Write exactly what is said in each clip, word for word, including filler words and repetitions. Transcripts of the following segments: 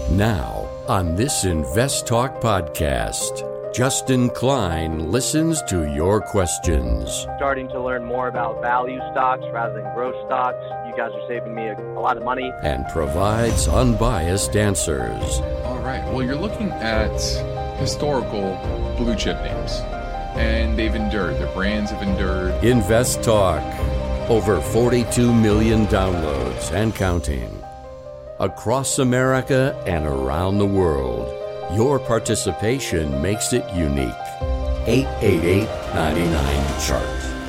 Now, on this Invest Talk podcast, Justin Klein listens to your questions. Starting to learn more about value stocks rather than growth stocks. You guys are saving me a, a lot of money. And provides unbiased answers. All right. Well, you're looking at historical blue chip names, and they've endured. Their brands have endured. Invest Talk. Over forty-two million downloads and counting. Across America and around the world. Your participation makes it unique. eight eight eight, nine nine, chart.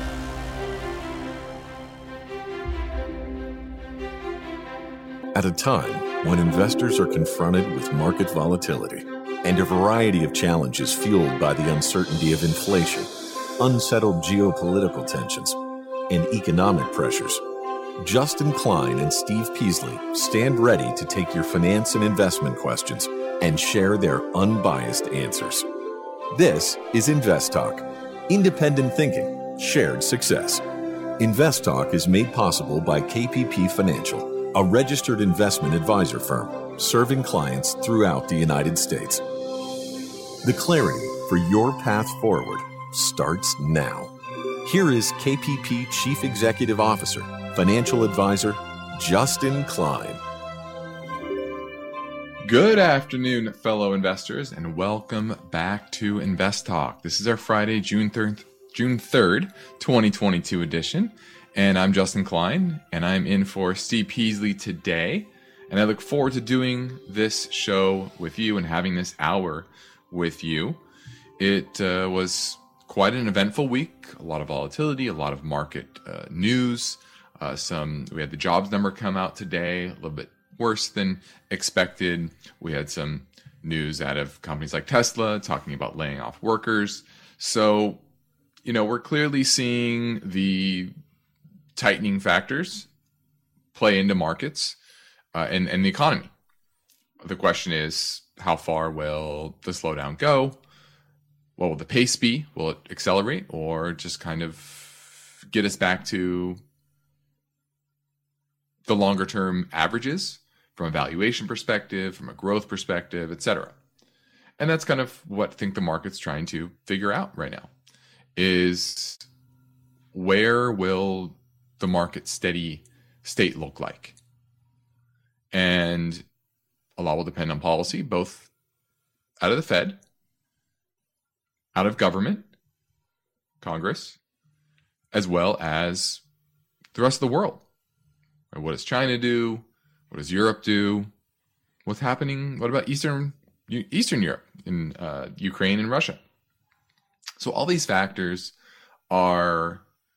At a time when investors are confronted with market volatility and a variety of challenges fueled by the uncertainty of inflation, unsettled geopolitical tensions, and economic pressures, Justin Klein and Steve Peasley stand ready to take your finance and investment questions and share their unbiased answers. This is Invest Talk, independent thinking, shared success. Invest Talk is made possible by K P P Financial, a registered investment advisor firm serving clients throughout the United States. The clarity for your path forward starts now. Here is K P P Chief Executive Officer, Financial Advisor, Justin Klein. Good afternoon, fellow investors, and welcome back to Invest Talk. This is our Friday, June third, June third, twenty twenty-two edition, and I'm Justin Klein, and I'm in for Steve Peasley today, and I look forward to doing this show with you and having this hour with you. It uh, was quite an eventful week, a lot of volatility, a lot of market uh, news. Uh, some we had the jobs number come out today, a little bit worse than expected. We had some news out of companies like Tesla talking about laying off workers. So, you know, we're clearly seeing the tightening factors play into markets uh, and, and the economy. The question is, how far will the slowdown go? What will the pace be? Will it accelerate or just kind of get us back to the longer term averages from a valuation perspective, from a growth perspective, et cetera? And that's kind of what I think the market's trying to figure out right now is where will the market steady state look like? And a lot will depend on policy, both out of the Fed, out of government, Congress, as well as the rest of the world. What does China do? What does Europe do? What's happening? What about Eastern Eastern Europe in uh, Ukraine and Russia? So all these factors are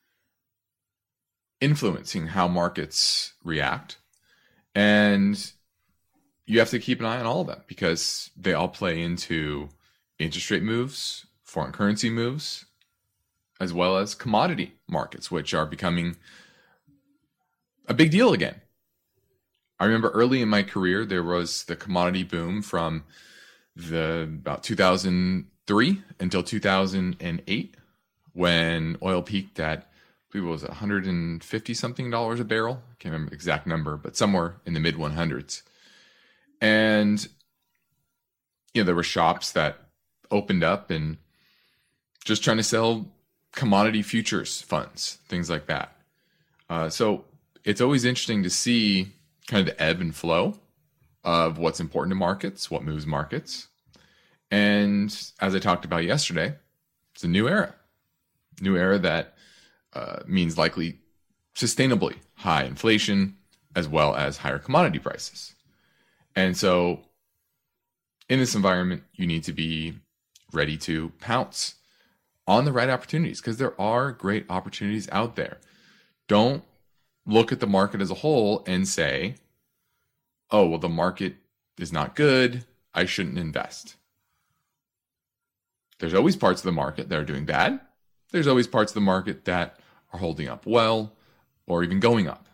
influencing how markets react. And you have to keep an eye on all of them because they all play into interest rate moves, foreign currency moves, as well as commodity markets, which are becoming a big deal again. I remember early in my career, there was the commodity boom from the about two thousand three until two thousand eight, when oil peaked at, I believe it was one hundred fifty something dollars a barrel. I can't remember the exact number, but somewhere in the mid one hundreds. And, you know, there were shops that opened up and just trying to sell commodity futures funds, things like that. Uh, so it's always interesting to see kind of the ebb and flow of what's important to markets, what moves markets. And as I talked about yesterday, it's a new era. New era that uh, means likely sustainably high inflation as well as higher commodity prices. And so in this environment, you need to be ready to pounce on the right opportunities because there are great opportunities out there. Don't look at the market as a whole and say, oh, well, the market is not good, I shouldn't invest. There's always parts of the market that are doing bad. There's always parts of the market that are holding up well or even going up.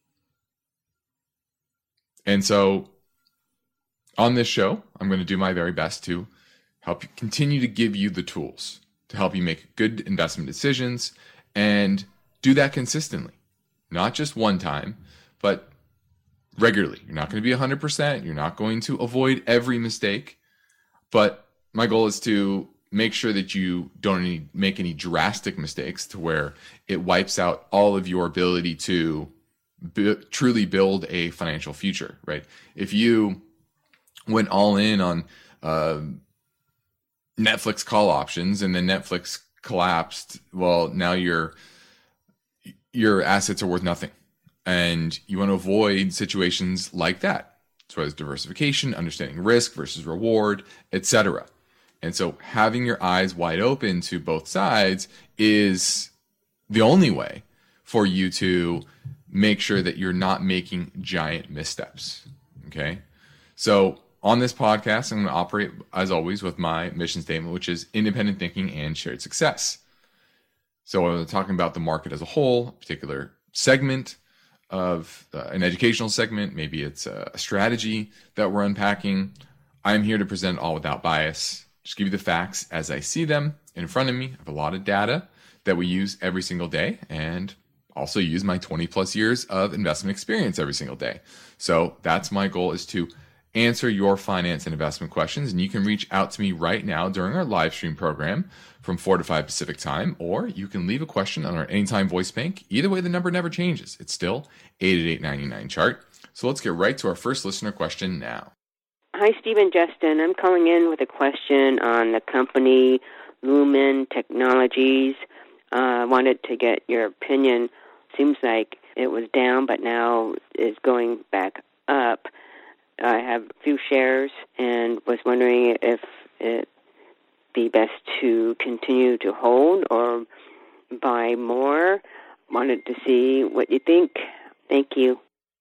And so on this show, I'm going to do my very best to help you continue to give you the tools to help you make good investment decisions and do that consistently. Not just one time, but regularly. You're not going to be one hundred percent. You're not going to avoid every mistake. But my goal is to make sure that you don't any, make any drastic mistakes to where it wipes out all of your ability to b- truly build a financial future, right? If you went all in on uh, Netflix call options and then Netflix collapsed, well, now your your assets are worth nothing. And you want to avoid situations like that. As well as diversification, understanding risk versus reward, et cetera. And so having your eyes wide open to both sides is the only way for you to make sure that you're not making giant missteps. Okay. So on this podcast, I'm going to operate, as always, with my mission statement, which is independent thinking and shared success. So I'm talking about the market as a whole, a particular segment of uh, an educational segment. Maybe it's a, a strategy that we're unpacking. I'm here to present all without bias. Just give you the facts as I see them in front of me. I have a lot of data that we use every single day, and also use my twenty plus years of investment experience every single day. So that's my goal, is to answer your finance and investment questions. And you can reach out to me right now during our live stream program from four to five Pacific time, or you can leave a question on our Anytime Voice Bank. Either way, the number never changes. It's still eight eight eight, nine nine, chart. So let's get right to our first listener question now. Hi, Stephen Justin. I'm calling in with a question on the company Lumen Technologies. Uh, I wanted to get your opinion. Seems like it was down, but now is going back up. I have a few shares and was wondering if it'd be best to continue to hold or buy more. Wanted to see what you think. Thank you.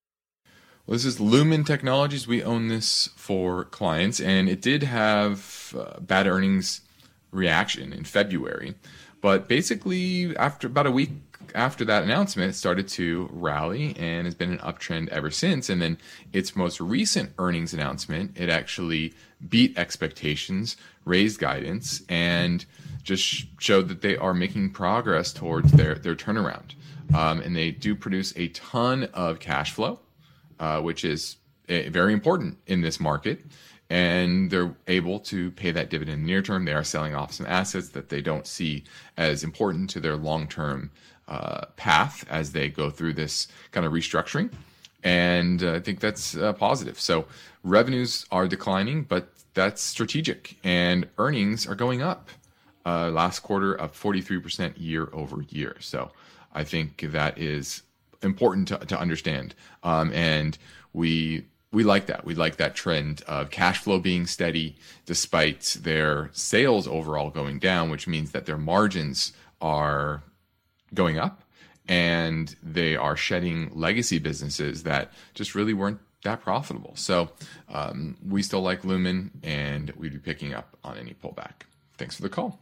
Well, this is Lumen Technologies. We own this for clients, and it did have uh, bad earnings reaction in February. But basically, after about a week after that announcement, it started to rally and has been an uptrend ever since. And then its most recent earnings announcement, it actually beat expectations, raised guidance, and just showed that they are making progress towards their, their turnaround. Um, and they do produce a ton of cash flow, uh, which is uh, very important in this market. And they're able to pay that dividend near term. They are selling off some assets that they don't see as important to their long-term uh, path as they go through this kind of restructuring. And uh, I think that's uh, positive. So revenues are declining, but that's strategic. And earnings are going up. Uh, last quarter up forty-three percent year over year. So I think that is important to, to understand. Um, and we... We like that. We like that trend of cash flow being steady despite their sales overall going down, which means that their margins are going up and they are shedding legacy businesses that just really weren't that profitable. So um, we still like Lumen, and we'd be picking up on any pullback. Thanks for the call.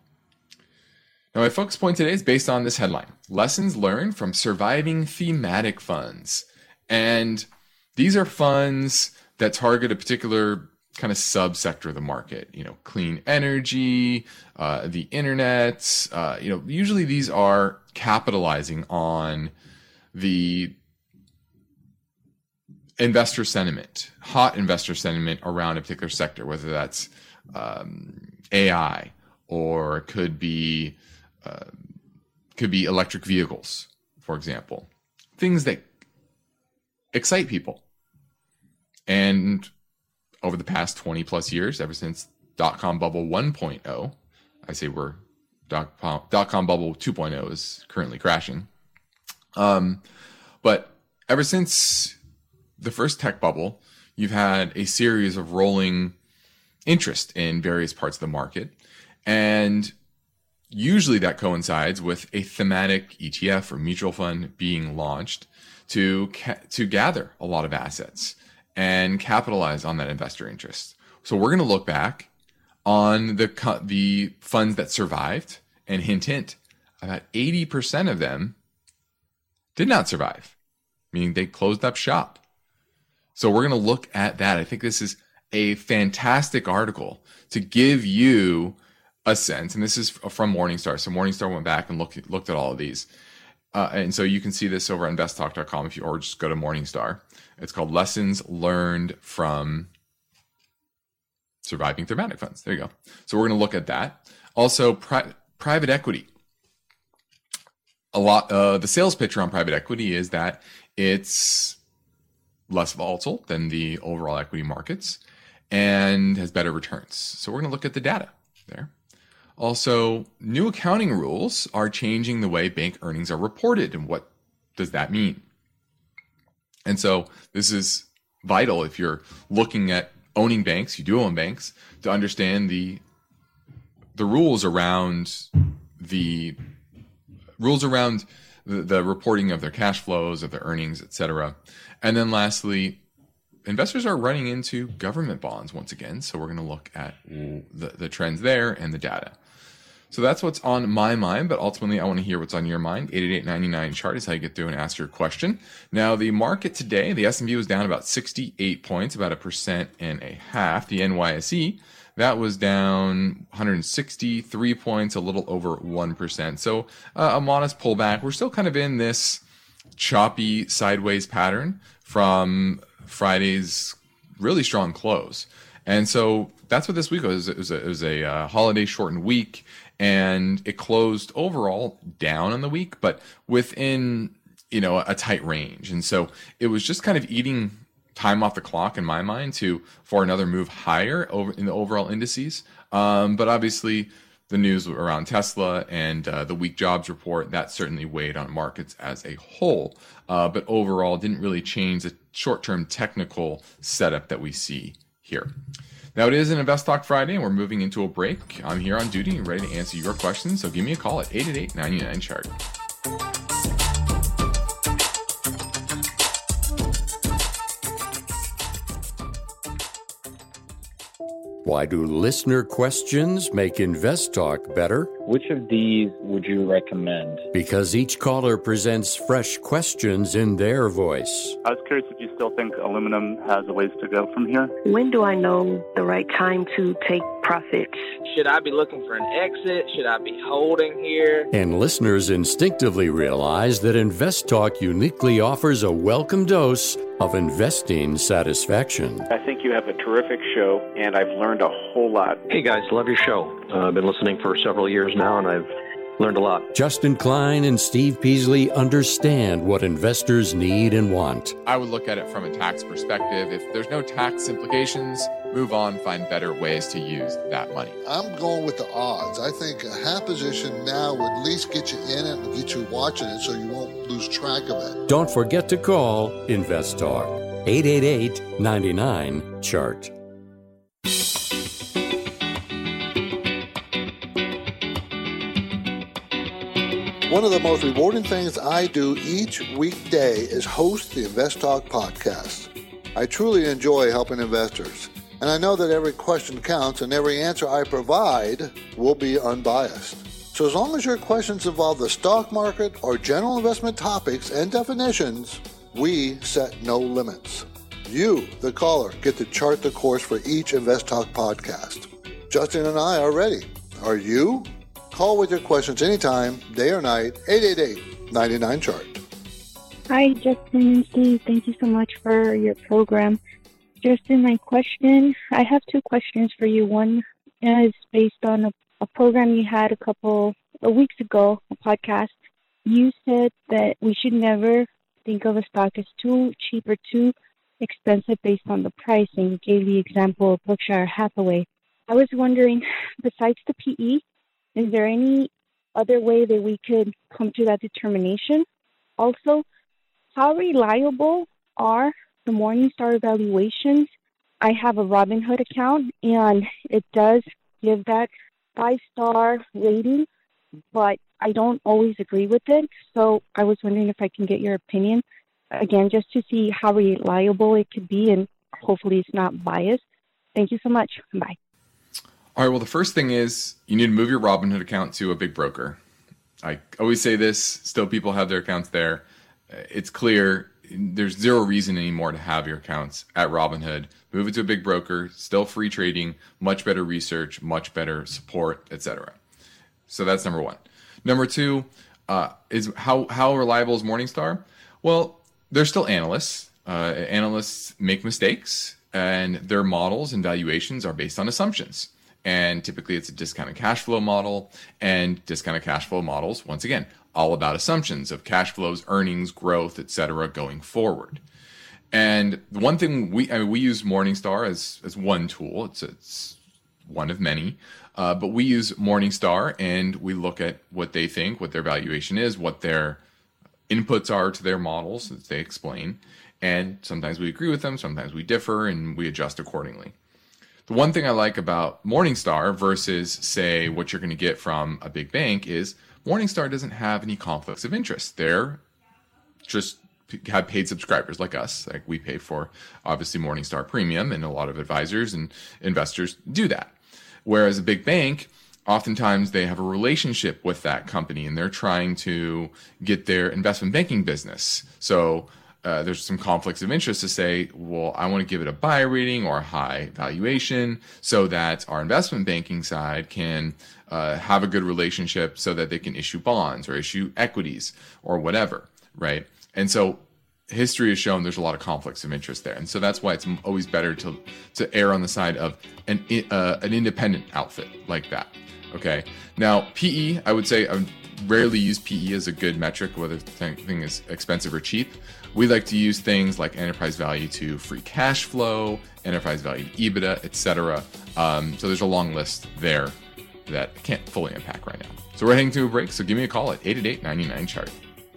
Now, my focus point today is based on this headline: Lessons Learned from Surviving Thematic Funds. And these are funds that target a particular kind of subsector of the market, you know, clean energy, uh, the internet. Uh, you know, usually these are capitalizing on the investor sentiment, hot investor sentiment around a particular sector, whether that's um, A I or it could be uh, could be electric vehicles, for example, things that excite people. And over the past twenty plus years, ever since dot-com bubble one point oh, I say we're dot-com, dot-com bubble two point oh is currently crashing. Um, but ever since the first tech bubble, you've had a series of rolling interest in various parts of the market. And usually that coincides with a thematic E T F or mutual fund being launched to ca- to gather a lot of assets and capitalize on that investor interest. So we're going to look back on the co- the funds that survived, and hint, hint, about eighty percent of them did not survive, meaning they closed up shop. So we're going to look at that. I think this is a fantastic article to give you a sense, and this is from Morningstar. So Morningstar went back and looked, looked at all of these. Uh, and so you can see this over on invest talk dot com if you, or just go to Morningstar. It's called Lessons Learned from Surviving Thematic Funds. There you go. So we're going to look at that. Also, pri- private equity. A lot. Uh, the sales picture on private equity is that it's less volatile than the overall equity markets and has better returns. So we're going to look at the data there. Also, new accounting rules are changing the way bank earnings are reported. And what does that mean? And so this is vital if you're looking at owning banks, you do own banks, to understand the the rules around the rules around the, the reporting of their cash flows, of their earnings, et cetera. And then lastly, investors are running into government bonds once again. So we're going to look at the, the trends there and the data. So that's what's on my mind, but ultimately I want to hear what's on your mind. eight eight eight, nine nine, chart is how you get through and ask your question. Now, the market today, the S and P was down about sixty-eight points, about a percent and a half. The N Y S E, that was down one hundred sixty-three points, a little over one percent. So uh, a modest pullback. We're still kind of in this choppy sideways pattern from Friday's really strong close. And so that's what this week was. It was a, it was a uh, holiday shortened week, and it closed overall down on the week, but within, you know, a tight range. And so it was just kind of eating time off the clock in my mind to for another move higher over in the overall indices. Um, but obviously the news around Tesla and uh, the weak jobs report, that certainly weighed on markets as a whole. Uh, but overall didn't really change the short-term technical setup that we see here. Now, it is an Invest Talk Friday, and we're moving into a break. I'm here on duty and ready to answer your questions, so give me a call at eight eight eight, nine nine, chart. Why do listener questions make Invest Talk better? Which of these would you recommend? Because each caller presents fresh questions in their voice. I was curious if you still think aluminum has a ways to go from here. When do I know the right time to take profits? Should I be looking for an exit? Should I be holding here? And listeners instinctively realize that Invest Talk uniquely offers a welcome dose of investing satisfaction. I think you have a terrific show, and I've learned a whole lot. Hey guys, love your show. Uh, I've been listening for several years now, and I've learned a lot. Justin Klein and Steve Peasley understand what investors need and want. I would look at it from a tax perspective. If there's no tax implications, move on, find better ways to use that money. I'm going with the odds. I think a half position now would at least get you in it and get you watching it so you won't lose track of it. Don't forget to call Invest Talk. eight eight eight, nine nine, chart. One of the most rewarding things I do each weekday is host the Invest Talk podcast. I truly enjoy helping investors, and I know that every question counts and every answer I provide will be unbiased. So as long as your questions involve the stock market or general investment topics and definitions, we set no limits. You, the caller, get to chart the course for each Invest Talk podcast. Justin and I are ready. Are you? Call with your questions anytime, day or night, eight eight eight, nine nine, chart. Hi, Justin and Steve. Thank you so much for your program. Justin, my question, I have two questions for you. One is based on a, a program you had a couple of weeks ago, a podcast. You said that we should never think of a stock as too cheap or too expensive based on the price, and you gave the example of Berkshire Hathaway. I was wondering, besides the P E, is there any other way that we could come to that determination? Also, how reliable are the Morningstar evaluations? I have a Robinhood account, and it does give that five-star rating, but I don't always agree with it. So I was wondering if I can get your opinion, again, just to see how reliable it could be, and hopefully it's not biased. Thank you so much. Bye. All right, well, the first thing is you need to move your Robinhood account to a big broker. I always say this, still people have their accounts there. It's clear there's zero reason anymore to have your accounts at Robinhood. Move it to a big broker, still free trading, much better research, much better support, et cetera. So that's number one. Number two uh, is how, how reliable is Morningstar? Well, they're still analysts. uh, analysts make mistakes, and their models and valuations are based on assumptions. And typically it's a discounted cash flow model, and discounted cash flow models, once again, all about assumptions of cash flows, earnings, growth, et cetera, going forward. And the one thing we, I mean, we use Morningstar as, as one tool. It's, it's one of many, uh, but we use Morningstar and we look at what they think, what their valuation is, what their inputs are to their models that they explain. And sometimes we agree with them, sometimes we differ, and we adjust accordingly. The one thing I like about Morningstar versus, say, what you're going to get from a big bank is Morningstar doesn't have any conflicts of interest. They're just have paid subscribers like us. Like we pay for, obviously, Morningstar Premium, and a lot of advisors and investors do that. Whereas a big bank, oftentimes they have a relationship with that company and they're trying to get their investment banking business. So uh, there's some conflicts of interest to say, well, I want to give it a buy rating or a high valuation so that our investment banking side can uh, have a good relationship so that they can issue bonds or issue equities or whatever, right? And so history has shown there's a lot of conflicts of interest there. And so that's why it's always better to to err on the side of an uh, an independent outfit like that. Okay. Now, P E, I would say I would rarely use P E as a good metric, whether the thing is expensive or cheap. We like to use things like enterprise value to free cash flow, enterprise value to EBITDA, et cetera. Um, so there's a long list there that I can't fully unpack right now. So we're heading to a break. So give me a call at eight eight eight, nine nine, chart.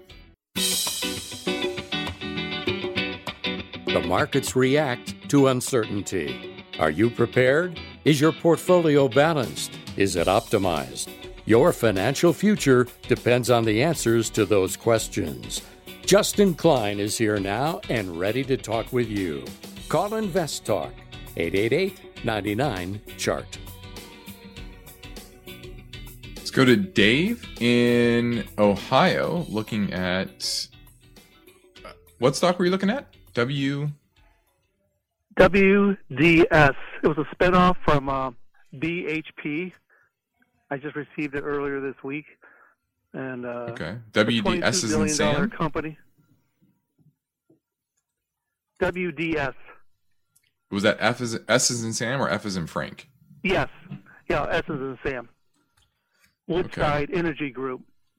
The markets react to uncertainty. Are you prepared? Is your portfolio balanced? Is it optimized? Your financial future depends on the answers to those questions. Justin Klein is here now and ready to talk with you. Call Invest Talk, eight eight eight, nine nine, chart. Let's go to Dave in Ohio looking at, what stock were you looking at? W W D S. It was a spinoff from uh, B H P. I just received it earlier this week, and uh, okay. W D S is in Sam. Company. W D S. Was that F is S is in Sam or F is in Frank? Yes. Yeah, S is in Sam. Woodside okay. Energy Group.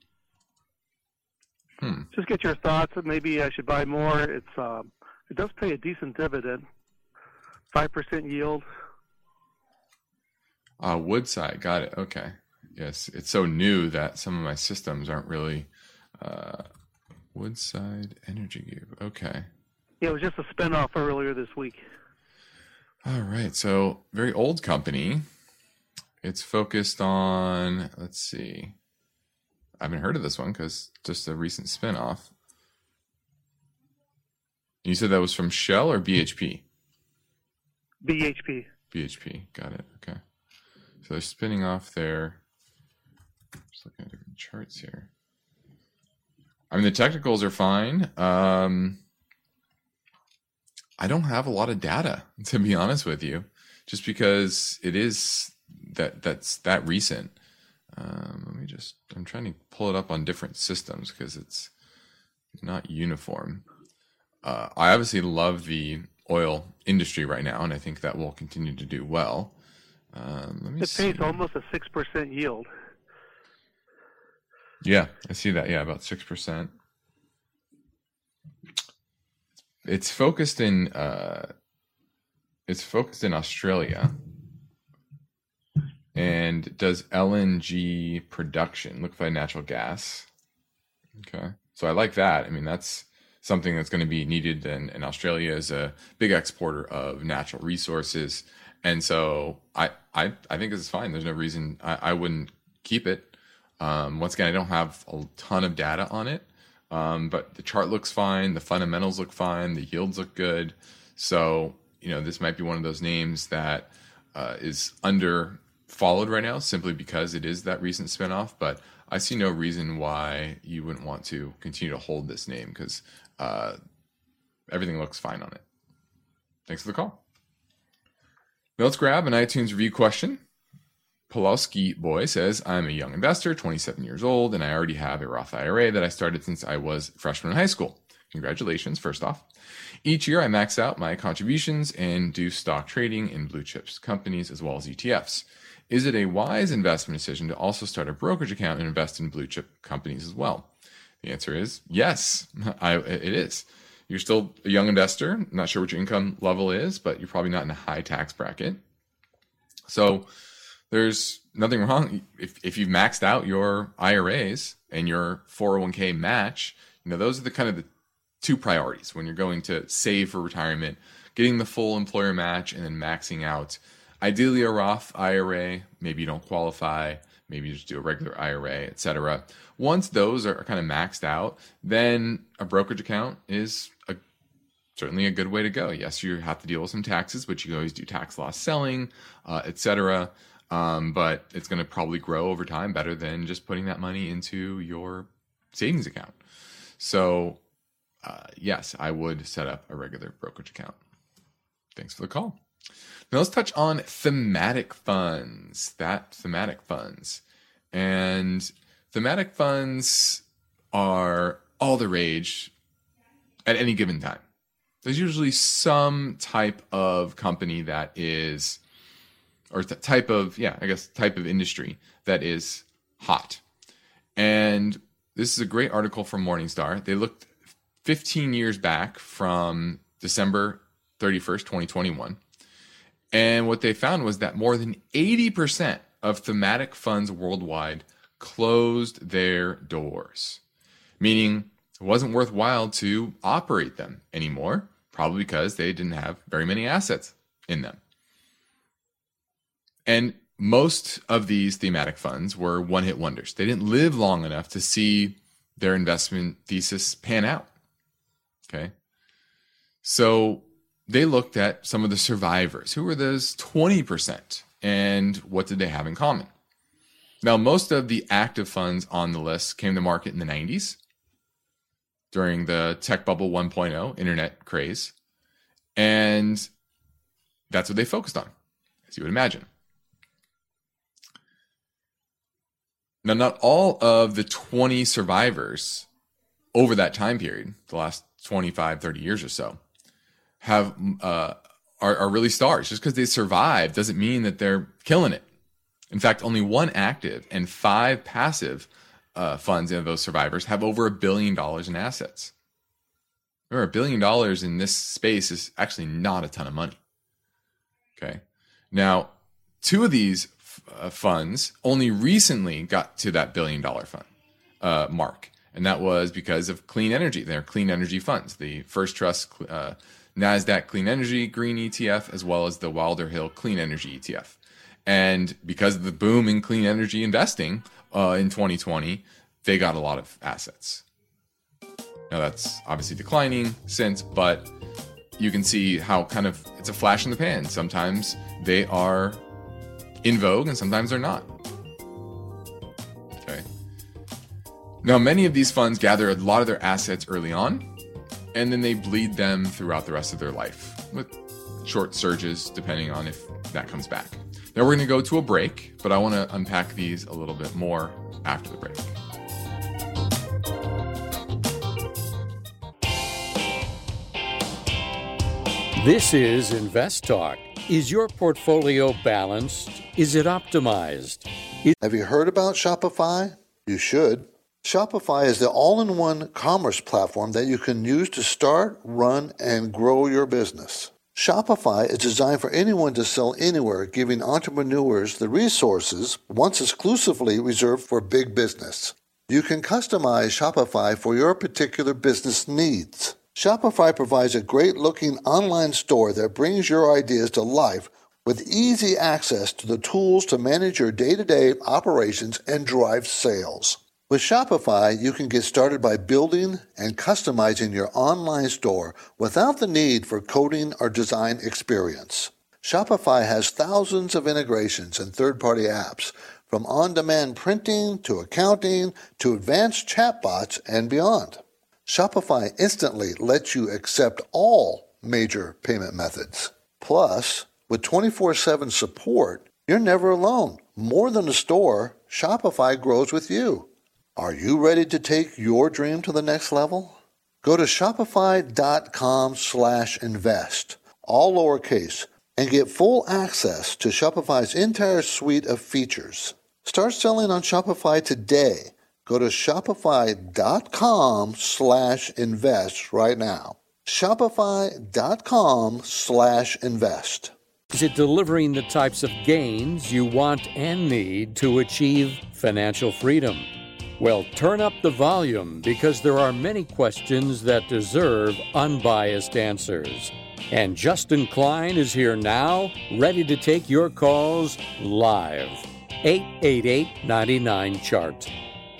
Hmm. Just get your thoughts. Maybe I should buy more. It's um, it does pay a decent dividend, five percent yield. Uh, Woodside, got it. Okay, yes, it's so new that some of my systems aren't really. Uh, Woodside Energy Group. Okay. Yeah, it was just a spinoff earlier this week. All right, so very old company. It's focused on. Let's see. I haven't heard of this one because just a recent spinoff. You said that was from Shell or B H P? B H P. B H P, got it. Okay. So they're spinning off their. Just looking at different charts here. I mean, the technicals are fine. Um, I don't have a lot of data, to be honest with you, just because it is that that's that recent. Um, let me just, I'm trying to pull it up on different systems because it's not uniform. Uh, I obviously love the oil industry right now, and I think that will continue to do well. Um, let me it see. pays almost a six percent yield. Yeah, I see that. Yeah, about six percent. It's focused in, uh, it's focused in Australia. And does L N G production, liquefied natural gas. Okay. So I like that. I mean, that's something that's going to be needed. And, and Australia is a big exporter of natural resources. And so I, I, I think this is fine. There's no reason I, I wouldn't keep it. Um, once again, I don't have a ton of data on it. Um, but the chart looks fine. The fundamentals look fine. The yields look good. So, you know, this might be one of those names that uh, is under followed right now simply because it is that recent spinoff, but I see no reason why you wouldn't want to continue to hold this name because uh, everything looks fine on it. Thanks for the call. Now let's grab an iTunes review question. Pulowski Boy says, I'm a young investor, twenty-seven years old, and I already have a Roth I R A that I started since I was a freshman in high school. Congratulations, first off. Each year I max out my contributions and do stock trading in blue chips companies as well as E T Fs. Is it a wise investment decision to also start a brokerage account and invest in blue chip companies as well? The answer is yes, I, it is. You're still a young investor. Not sure what your income level is, but you're probably not in a high tax bracket. So there's nothing wrong. If, if you've maxed out your I R As and your four oh one k match, you know, those are the kind of the two priorities when you're going to save for retirement, getting the full employer match and then maxing out. Ideally a Roth I R A, maybe you don't qualify, maybe you just do a regular I R A, et cetera. Once those are kind of maxed out, then a brokerage account is a, certainly a good way to go. Yes, you have to deal with some taxes, but you can always do tax loss selling, uh, et cetera. Um, but it's going to probably grow over time better than just putting that money into your savings account. So uh, yes, I would set up a regular brokerage account. Thanks for the call. Now let's touch on thematic funds, that thematic funds. And thematic funds are all the rage at any given time. There's usually some type of company that is, or th- type of, yeah, I guess type of industry that is hot. And this is a great article from Morningstar. They looked fifteen years back from December thirty-first, twenty twenty-one. And what they found was that more than eighty percent of thematic funds worldwide closed their doors, meaning it wasn't worthwhile to operate them anymore, probably because they didn't have very many assets in them. And most of these thematic funds were one-hit wonders. They didn't live long enough to see their investment thesis pan out. Okay. So they looked at some of the survivors. Who were those twenty percent? And what did they have in common? Now, most of the active funds on the list came to market in the nineties during the tech bubble one point oh internet craze. And that's what they focused on, as you would imagine. Now, not all of the twenty survivors over that time period, the last twenty-five, thirty years or so, have uh, are, are really stars. Just because they survived doesn't mean that they're killing it. In fact, only one active and five passive uh, funds of those survivors have over a billion dollars in assets. Remember, a billion dollars in this space is actually not a ton of money. Okay. Now, two of these uh, funds only recently got to that billion dollar fund uh, mark. And that was because of clean energy. They're clean energy funds. The First Trust uh, NASDAQ Clean Energy Green E T F, as well as the Wilder Hill Clean Energy E T F. And because of the boom in clean energy investing uh, in twenty twenty, they got a lot of assets. Now that's obviously declining since, but you can see how kind of it's a flash in the pan. Sometimes they are in vogue and sometimes they're not. Okay. Now, many of these funds gather a lot of their assets early on, and then they bleed them throughout the rest of their life with short surges, depending on if that comes back. Now we're going to go to a break, but I want to unpack these a little bit more after the break. This is Invest Talk. Is your portfolio balanced? Is it optimized? Is- Have you heard about Shopify? You should. Shopify is the all-in-one commerce platform that you can use to start, run, and grow your business. Shopify is designed for anyone to sell anywhere, giving entrepreneurs the resources once exclusively reserved for big business. You can customize Shopify for your particular business needs. Shopify provides a great-looking online store that brings your ideas to life with easy access to the tools to manage your day-to-day operations and drive sales. With Shopify, you can get started by building and customizing your online store without the need for coding or design experience. Shopify has thousands of integrations and third-party apps, from on-demand printing to accounting to advanced chatbots and beyond. Shopify instantly lets you accept all major payment methods. Plus, with twenty-four seven support, you're never alone. More than a store, Shopify grows with you. Are you ready to take your dream to the next level? Go to shopify.com slash invest, all lowercase, and get full access to Shopify's entire suite of features. Start selling on Shopify today. Go to shopify.com slash invest right now. Shopify.com slash invest. Is it delivering the types of gains you want and need to achieve financial freedom? Well, turn up the volume because there are many questions that deserve unbiased answers. And Justin Klein is here now, ready to take your calls live. eight eight eight, nine nine, C H A R T.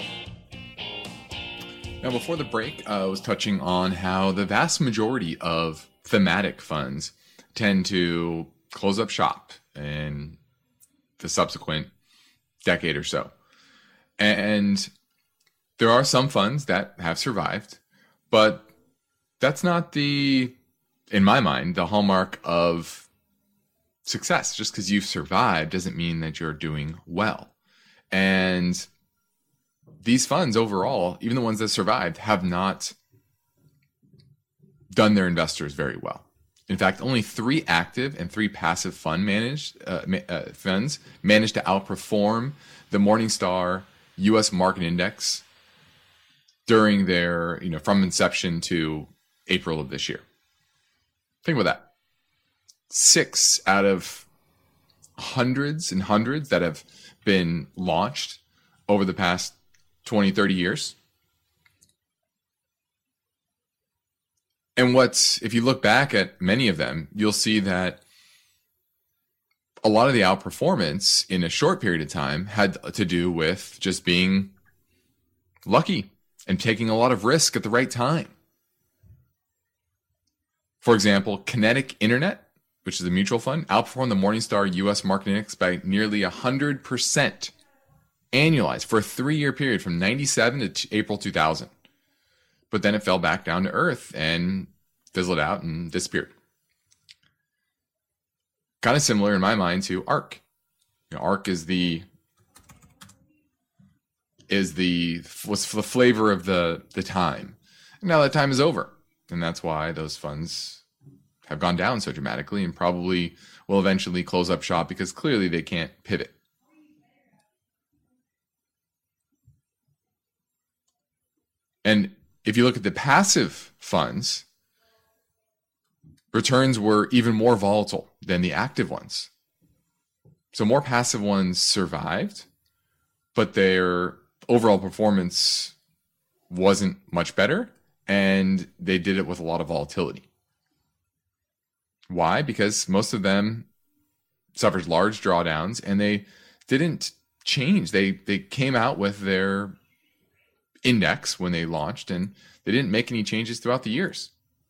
Now, before the break, I was touching on how the vast majority of thematic funds tend to close up shop in the subsequent decade or so. And there are some funds that have survived, but that's not the, in my mind, the hallmark of success. Just because you've survived doesn't mean that you're doing well. And these funds overall, even the ones that survived, have not done their investors very well. In fact, only three active and three passive fund managed uh, uh, funds managed to outperform the Morningstar U S Market Index during their, you know, from inception to April of this year. Think about that. Six out of hundreds and hundreds that have been launched over the past twenty, thirty years. And what's, if you look back at many of them, you'll see that a lot of the outperformance in a short period of time had to do with just being lucky and taking a lot of risk at the right time. For example, Kinetic Internet, which is a mutual fund, outperformed the Morningstar U S Market Index by nearly one hundred percent annualized for a three-year period from ninety-seven to t- April two thousand. But then it fell back down to earth and fizzled out and disappeared. Kind of similar in my mind to ARK. You know, ARK is the is the was the flavor of the the time. And now that time is over, and that's why those funds have gone down so dramatically, and probably will eventually close up shop because clearly they can't pivot. And if you look at the passive funds, returns were even more volatile than the active ones. So more passive ones survived, but their overall performance wasn't much better, and they did it with a lot of volatility. Why? Because most of them suffered large drawdowns, and they didn't change. They they came out with their index when they launched, and they didn't make any changes throughout the years.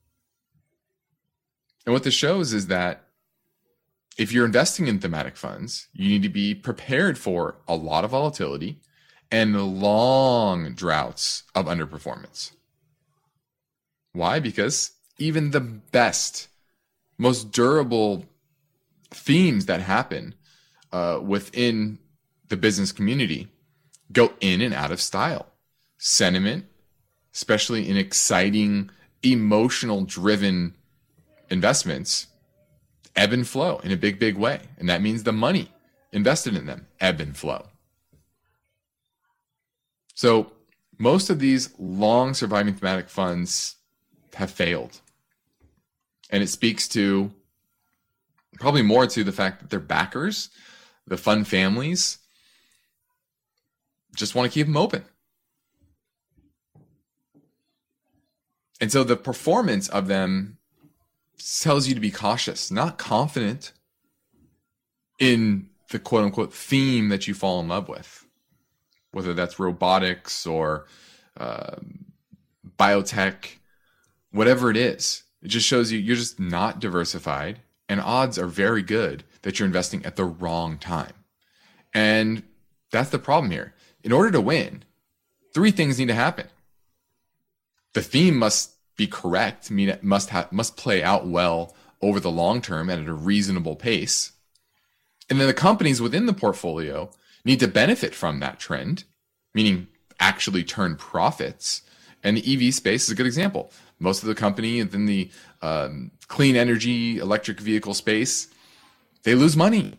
And what this shows is that if you're investing in thematic funds, you need to be prepared for a lot of volatility and long droughts of underperformance. Why? Because even the best, most durable themes that happen uh, within the business community go in and out of style. Sentiment, especially in exciting, emotional-driven investments, ebb and flow in a big, big way. And that means the money invested in them ebb and flow. So most of these long surviving thematic funds have failed. And it speaks to probably more to the fact that their backers, the fund families, just want to keep them open. And so the performance of them tells you to be cautious, not confident in the quote unquote theme that you fall in love with, whether that's robotics or uh, biotech, whatever it is. It just shows you you're just not diversified, and odds are very good that you're investing at the wrong time. And that's the problem here. In order to win, three things need to happen. The theme must be correct, I mean, it must have, must play out well over the long term and at a reasonable pace. And then the companies within the portfolio need to benefit from that trend, meaning actually turn profits. And the E V space is a good example. most of the company within the um, clean energy electric vehicle space, they lose money.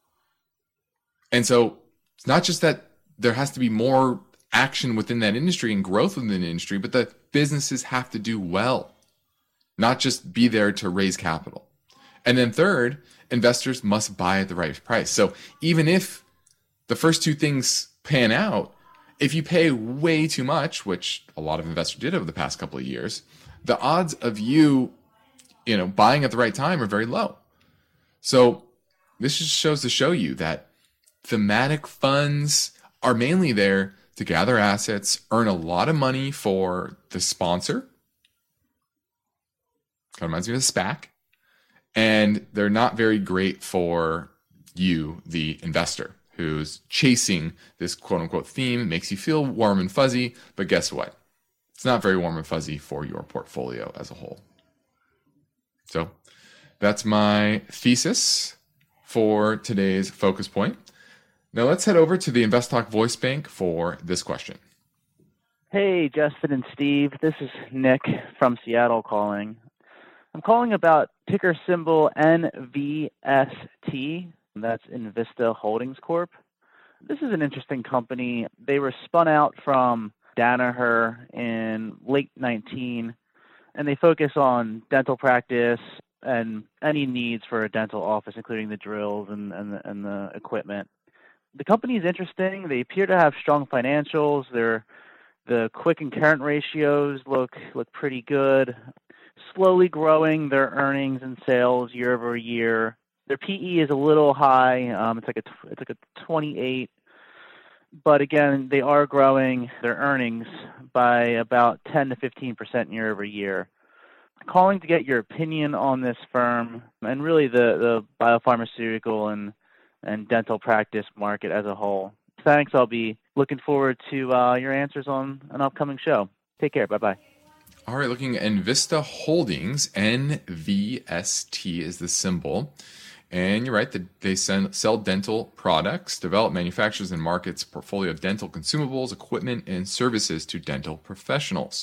And so it's not just that there has to be more action within that industry and growth within the industry, but the businesses have to do well, not just be there to raise capital. And then third, investors must buy at the right price. So even if the first two things pan out, if you pay way too much, which a lot of investors did over the past couple of years, the odds of you, you know, buying at the right time are very low. So this just shows to show you that thematic funds are mainly there to gather assets, earn a lot of money for the sponsor. Kind of reminds me of a SPAC. And they're not very great for you, the investor, who's chasing this quote unquote theme. It makes you feel warm and fuzzy, but guess what? It's not very warm and fuzzy for your portfolio as a whole. So that's my thesis for today's focus point. Now let's head over to the InvestTalk voice bank for this question. Hey, Justin and Steve. This is Nick from Seattle calling. I'm calling about ticker symbol N V S T. That's Invista Holdings Corp. This is an interesting company. They were spun out from Danaher in late nineteen, and they focus on dental practice and any needs for a dental office, including the drills and, and, the, and the equipment. The company is interesting. They appear to have strong financials. They're, the quick and current ratios look look pretty good. Slowly growing their earnings and sales year over year. Their P E is a little high. Um, it's like a it's like a twenty-eight. But again, they are growing their earnings by about ten to fifteen percent year over year. Calling to get your opinion on this firm and really the, the biopharmaceutical and, and dental practice market as a whole. Thanks. I'll be looking forward to uh, your answers on an upcoming show. Take care. Bye-bye. All right, looking at Invista Holdings, N V S T is the symbol. And you're right, that they send, sell dental products, develop, manufactures, and markets a portfolio of dental consumables, equipment, and services to dental professionals.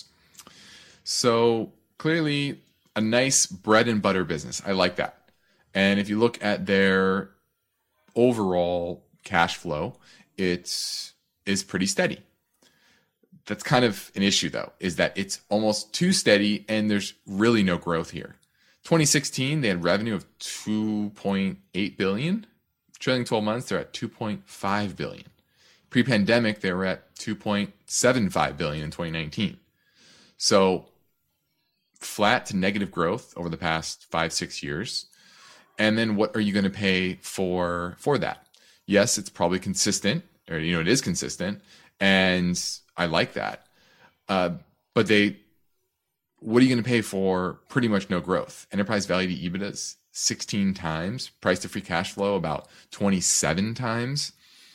So clearly a nice bread and butter business. I like that. And if you look at their overall cash flow, it is pretty steady. That's kind of an issue, though, is that it's almost too steady and there's really no growth here. twenty sixteen, they had revenue of two point eight billion dollars. Trailing twelve months, they're at two point five billion dollars. Pre-pandemic, they were at two point seven five billion dollars in twenty nineteen. So flat to negative growth over the past five, six years. And then what are you going to pay for, for that? Yes, it's probably consistent, or, you know, it is consistent. And I like that. Uh, but they, what are you going to pay for pretty much no growth? Enterprise value to EBITDA is sixteen times. Price to free cash flow about twenty-seven times.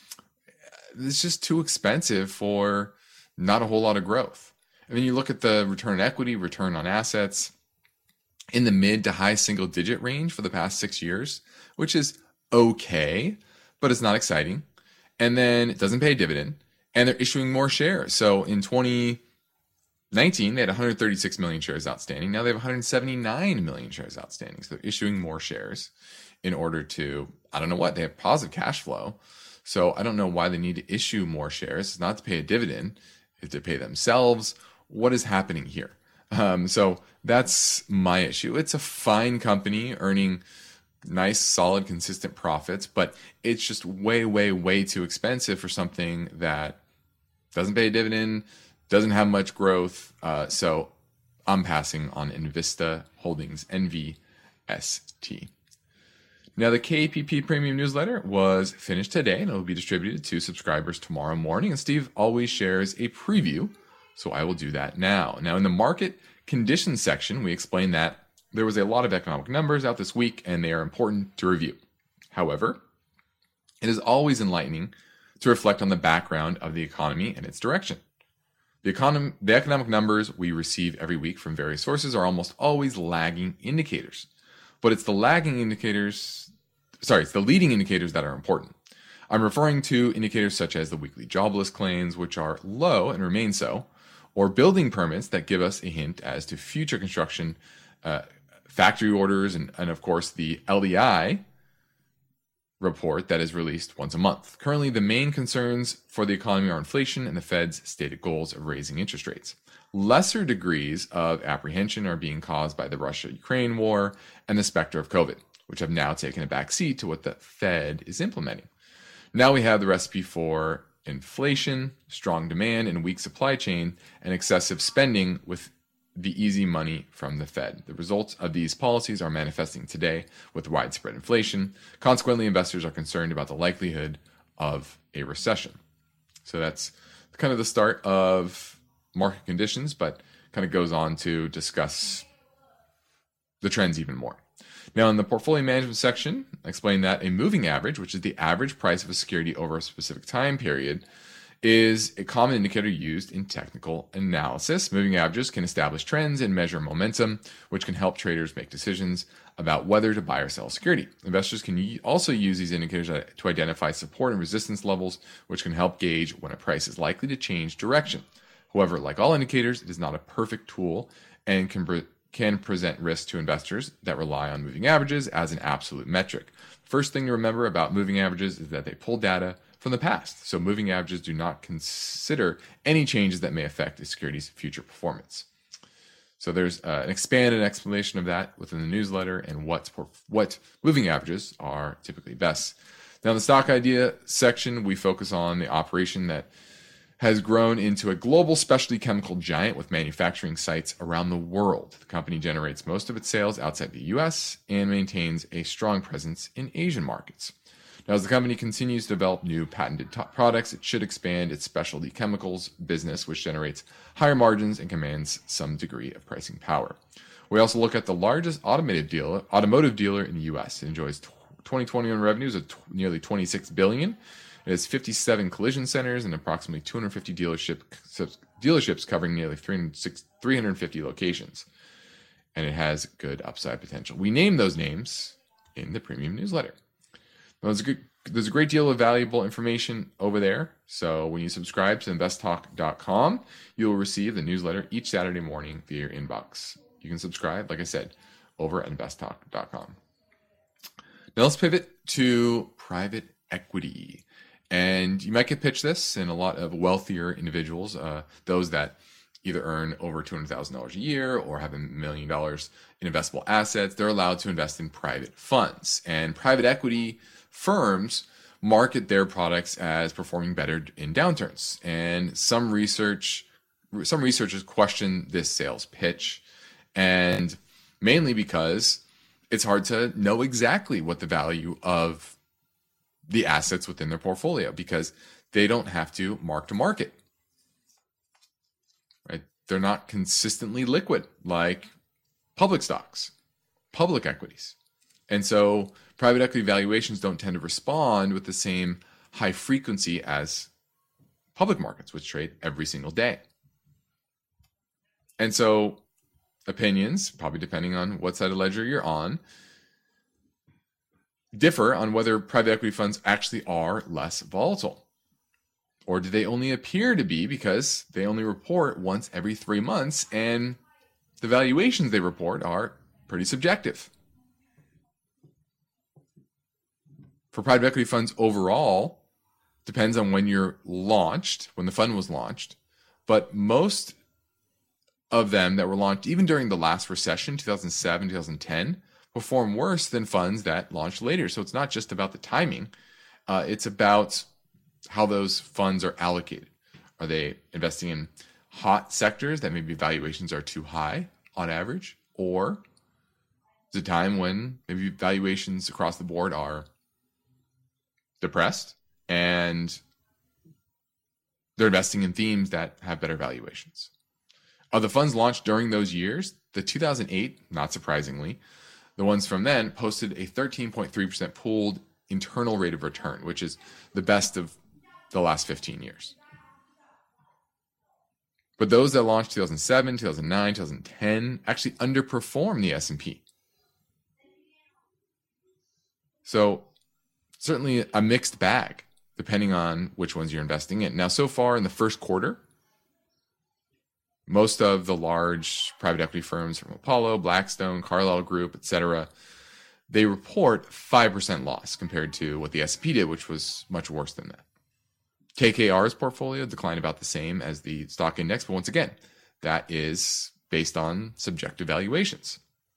It's just too expensive for not a whole lot of growth. And then you look at the return on equity, return on assets in the mid to high single digit range for the past six years, which is okay, but it's not exciting. And then it doesn't pay a dividend. And they're issuing more shares. So in twenty nineteen, they had one hundred thirty-six million shares outstanding. Now they have one hundred seventy-nine million shares outstanding. So they're issuing more shares in order to, I don't know what, they have positive cash flow. So I don't know why they need to issue more shares. It's not to pay a dividend, it's to pay themselves. What is happening here? Um, so that's my issue. It's a fine company earning nice, solid, consistent profits, but it's just way, way, way too expensive for something that doesn't pay a dividend, doesn't have much growth. Uh, so I'm passing on Invista Holdings, N V S T. Now, the K P P Premium Newsletter was finished today, and it will be distributed to subscribers tomorrow morning. And Steve always shares a preview, so I will do that now. Now, in the market conditions section, we explain that there was a lot of economic numbers out this week, and they are important to review. However, it is always enlightening to reflect on the background of the economy and its direction. The, econom- the economic numbers we receive every week from various sources are almost always lagging indicators. But it's the lagging indicators, sorry, it's the leading indicators that are important. I'm referring to indicators such as the weekly jobless claims, which are low and remain so, or building permits that give us a hint as to future construction, uh, factory orders, and, and of course the L E I report that is released once a month. Currently, the main concerns for the economy are inflation and the Fed's stated goals of raising interest rates. Lesser degrees of apprehension are being caused by the Russia-Ukraine war and the specter of COVID, which have now taken a back seat to what the Fed is implementing. Now we have the recipe for inflation, strong demand, and weak supply chain, and excessive spending with the easy money from the Fed. The results of these policies are manifesting today with widespread inflation. Consequently, investors are concerned about the likelihood of a recession. So that's kind of the start of market conditions, but kind of goes on to discuss the trends even more. Now, in the portfolio management section, I explained that a moving average, which is the average price of a security over a specific time period, is a common indicator used in technical analysis. Moving averages can establish trends and measure momentum, which can help traders make decisions about whether to buy or sell a security. Investors can also use these indicators to identify support and resistance levels, which can help gauge when a price is likely to change direction. However, like all indicators, it is not a perfect tool and can pre- can present risk to investors that rely on moving averages as an absolute metric. First thing to remember about moving averages is that they pull data from the past. So moving averages do not consider any changes that may affect a security's future performance. So there's uh, an expanded explanation of that within the newsletter and what, what moving averages are typically best. Now in the stock idea section, we focus on the operation that has grown into a global specialty chemical giant with manufacturing sites around the world. The company generates most of its sales outside the U S and maintains a strong presence in Asian markets. Now, as the company continues to develop new patented top products, it should expand its specialty chemicals business, which generates higher margins and commands some degree of pricing power. We also look at the largest automotive dealer, automotive dealer in the U S. It enjoys twenty twenty-one revenues of t- nearly twenty-six billion dollars. It has fifty-seven collision centers and approximately two hundred fifty dealership, dealerships covering nearly three hundred fifty locations. And it has good upside potential. We name those names in the premium newsletter. There's a, good, there's a great deal of valuable information over there. So when you subscribe to invest talk dot com, you'll receive the newsletter each Saturday morning via your inbox. You can subscribe, like I said, over at invest talk dot com. Now let's pivot to private equity. And you might get pitched this, and a lot of wealthier individuals, uh, those that either earn over two hundred thousand dollars a year or have a million dollars in investable assets, they're allowed to invest in private funds. And private equity firms market their products as performing better in downturns. And some research, some researchers question this sales pitch, and mainly because it's hard to know exactly what the value of the assets within their portfolio, because they don't have to mark to market. Right? They're not consistently liquid like public stocks, public equities. And so private equity valuations don't tend to respond with the same high frequency as public markets, which trade every single day. And so opinions, probably depending on what side of ledger you're on, differ on whether private equity funds actually are less volatile. Or do they only appear to be because they only report once every three months and the valuations they report are pretty subjective. For private equity funds overall, depends on when you're launched, when the fund was launched. But most of them that were launched even during the last recession, two thousand seven, two thousand ten, perform worse than funds that launched later. So it's not just about the timing. Uh, it's about how those funds are allocated. Are they investing in hot sectors that maybe valuations are too high on average? Or is it a time when maybe valuations across the board are depressed and they're investing in themes that have better valuations? Of the funds launched during those years, the two thousand eight, not surprisingly, the ones from then posted a thirteen point three percent pooled internal rate of return, which is the best of the last fifteen years. But those that launched two thousand seven, two thousand nine, two thousand ten actually underperformed the S and P. So certainly a mixed bag, depending on which ones you're investing in. Now, so far in the first quarter, Most of the large private equity firms from Apollo, Blackstone, Carlyle Group, et cetera, they report five percent loss compared to what the S and P did, which was much worse than that. K K R's portfolio declined about the same as the stock index, but once again, that is based on subjective valuations.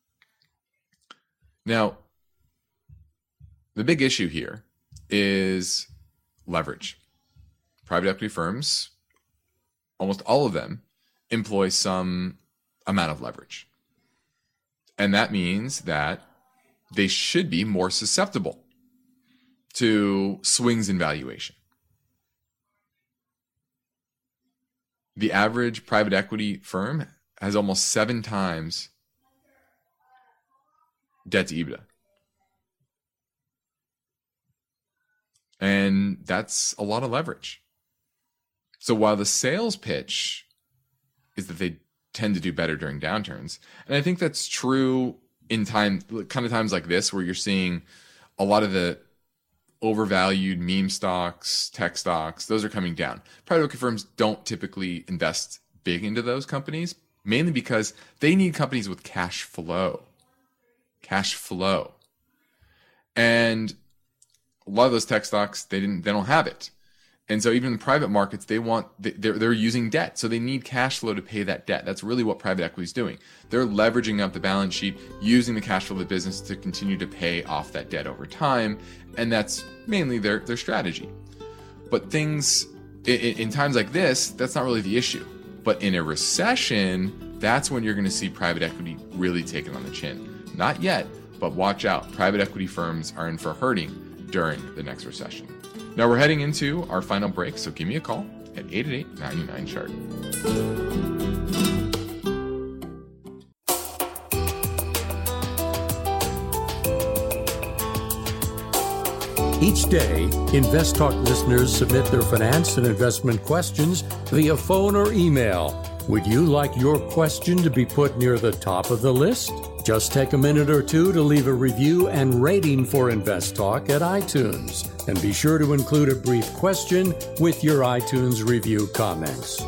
Now, the big issue here is leverage. Private equity firms, almost all of them, employ some amount of leverage. And that means that they should be more susceptible to swings in valuation. The average private equity firm has almost seven times debt to EBITDA. And that's a lot of leverage. So while the sales pitch is that they tend to do better during downturns, and I think that's true in time, kind of times like this, where you're seeing a lot of the overvalued meme stocks, tech stocks, those are coming down. Private equity firms don't typically invest big into those companies, mainly because they need companies with cash flow. Cash flow. And a lot of those tech stocks, they didn't, they don't have it. And so even in the private markets, they want, they're, they're using debt. So they need cash flow to pay that debt. That's really what private equity is doing. They're leveraging up the balance sheet, using the cash flow of the business to continue to pay off that debt over time. And that's mainly their, their strategy. But things, in, in times like this, that's not really the issue. But in a recession, that's when you're going to see private equity really taken on the chin. Not yet, but watch out. Private equity firms are in for hurting during the next recession. Now we're heading into our final break, so give me a call at eight eight eight, nine nine, chart. Each day, InvestTalk listeners submit their finance and investment questions via phone or email. Would you like your question to be put near the top of the list? Just take a minute or two to leave a review and rating for InvestTalk at iTunes. And be sure to include a brief question with your iTunes review comments.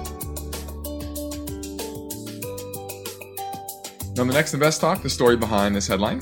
Now, the next Invest Talk, the story behind this headline.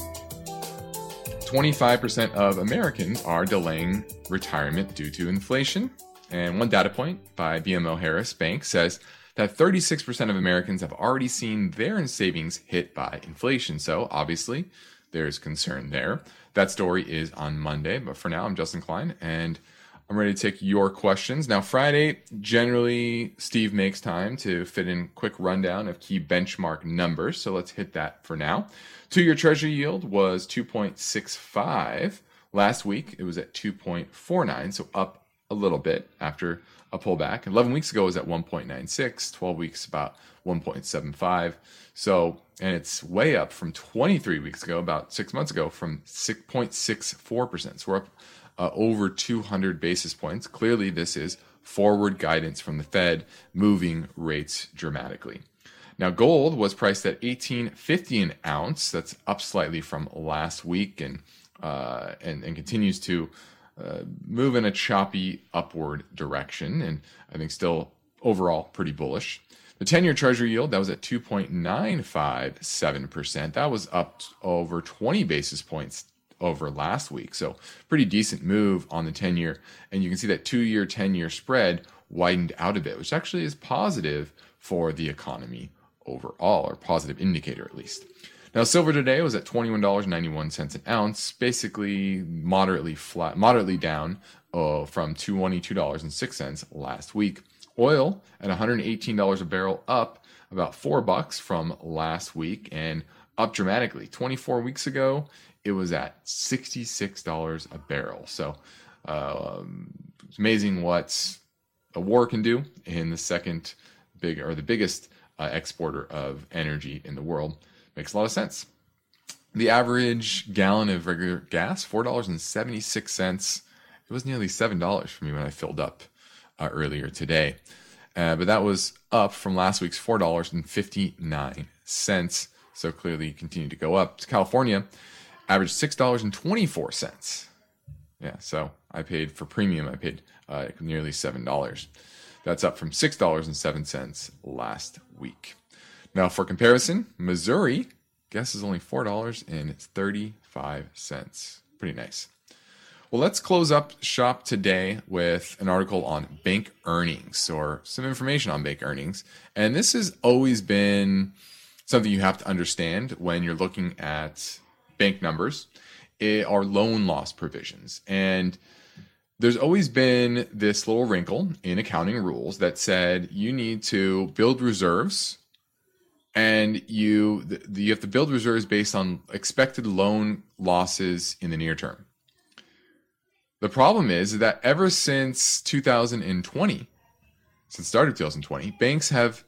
twenty-five percent of Americans are delaying retirement due to inflation. And one data point by B M O Harris Bank says that thirty-six percent of Americans have already seen their savings hit by inflation. So obviously, there's concern there. That story is on Monday, but for now, I'm Justin Klein, and I'm ready to take your questions. Now, Friday, generally, Steve makes time to fit in a quick rundown of key benchmark numbers, so let's hit that for now. Two-year Treasury yield was two point six five. Last week, it was at two point four nine, so up a little bit after a pullback. eleven weeks ago, it was at one point nine six. twelve weeks, about one point seven five. So, and it's way up from twenty-three weeks ago, about six months ago, from six point six four percent. So we're up uh, over two hundred basis points. Clearly, this is forward guidance from the Fed moving rates dramatically. Now, gold was priced at eighteen fifty an ounce. That's up slightly from last week, and uh, and, and continues to uh, move in a choppy upward direction. And I think still overall pretty bullish. The ten-year Treasury yield, that was at two point nine five seven percent. That was up over twenty basis points over last week. So pretty decent move on the ten-year. And you can see that two-year, ten-year spread widened out a bit, which actually is positive for the economy overall, or positive indicator at least. Now, silver today was at twenty-one dollars and ninety-one cents an ounce, basically moderately flat, moderately down uh, from twenty-two dollars and six cents last week. Oil at one hundred eighteen dollars a barrel, up about four bucks from last week, and up dramatically. twenty-four weeks ago, it was at sixty-six dollars a barrel. So uh, it's amazing what a war can do in the second big, or the biggest uh, exporter of energy in the world. Makes a lot of sense. The average gallon of regular gas, four dollars and seventy-six cents. It was nearly seven dollars for me when I filled up Uh, earlier today. Uh, but that was up from last week's four dollars and fifty-nine cents. So clearly continued to go up. California averaged six dollars and twenty-four cents. Yeah, so I paid for premium, I paid uh, nearly seven dollars. That's up from six dollars and seven cents last week. Now, for comparison, Missouri, gas is only four dollars and thirty-five cents. Pretty nice. Well, let's close up shop today with an article on bank earnings, or some information on bank earnings. And this has always been something you have to understand when you're looking at bank numbers, are loan loss provisions. And there's always been this little wrinkle in accounting rules that said you need to build reserves, and you you have to build reserves based on expected loan losses in the near term. The problem is that ever since two thousand twenty, since the start of two thousand twenty, banks have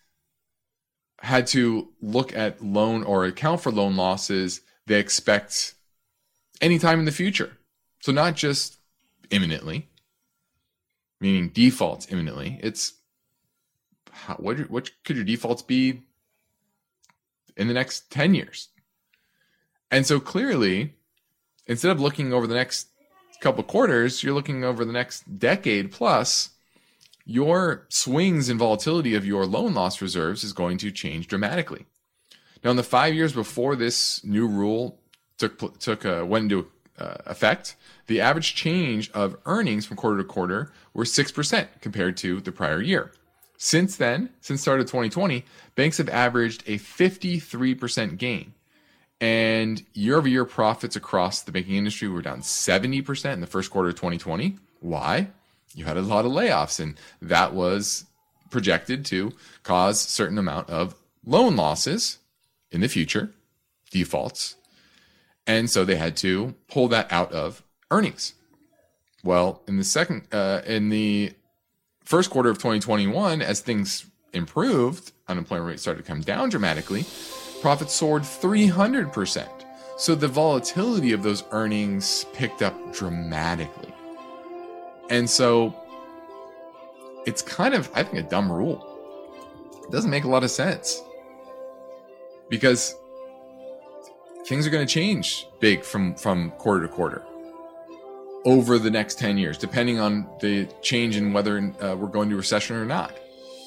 had to look at loan or account for loan losses they expect anytime in the future. So not just imminently, meaning defaults imminently. It's how, what, what could your defaults be in the next ten years? And so clearly, instead of looking over the next couple quarters, you're looking over the next decade plus. Your swings and volatility of your loan loss reserves is going to change dramatically. Now, in the five years before this new rule took took uh, went into uh, effect, the average change of earnings from quarter to quarter were six percent compared to the prior year. Since then, since the start of twenty twenty, banks have averaged a fifty-three percent gain. And year-over-year profits across the banking industry were down seventy percent in the first quarter of twenty twenty. Why? You had a lot of layoffs, and that was projected to cause a certain amount of loan losses in the future, defaults. And so they had to pull that out of earnings. Well, in the second, uh, in the first quarter of twenty twenty-one, as things improved, unemployment rate started to come down dramatically, profits soared three hundred percent. So the volatility of those earnings picked up dramatically. And so it's kind of, I think, a dumb rule. It doesn't make a lot of sense, because things are going to change big from, from quarter to quarter over the next ten years, depending on the change in whether uh, we're going to recession or not.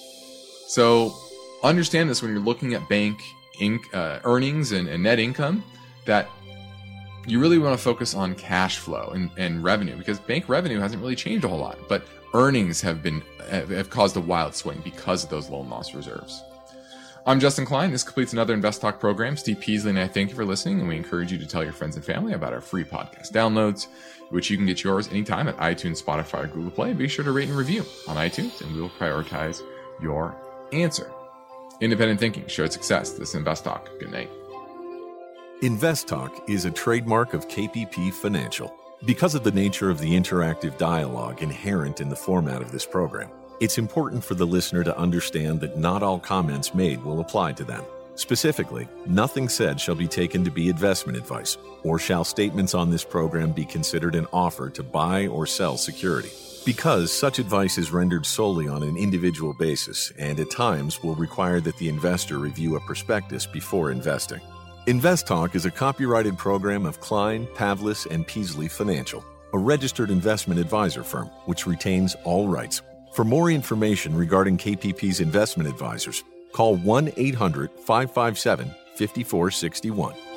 So understand this when you're looking at bank inc- uh, earnings and, and net income, that you really want to focus on cash flow and, and revenue, because bank revenue hasn't really changed a whole lot, but earnings have been have, have caused a wild swing because of those loan loss reserves. I'm Justin Klein. This completes another Invest Talk program. Steve Peasley and I thank you for listening, and we encourage you to tell your friends and family about our free podcast downloads, which you can get yours anytime at iTunes, Spotify, or Google Play. Be sure to rate and review on iTunes, and we will prioritize your answer. Independent thinking, shared success. This is Invest Talk. Good night. Invest Talk is a trademark of K P P Financial. Because of the nature of the interactive dialogue inherent in the format of this program, it's important for the listener to understand that not all comments made will apply to them. Specifically, nothing said shall be taken to be investment advice, or shall statements on this program be considered an offer to buy or sell security. Because such advice is rendered solely on an individual basis and at times will require that the investor review a prospectus before investing. Invest Talk is a copyrighted program of Klein, Pavlis, and Peasley Financial, a registered investment advisor firm which retains all rights. For more information regarding K P P's investment advisors, call one eight hundred, five five seven, five four six one.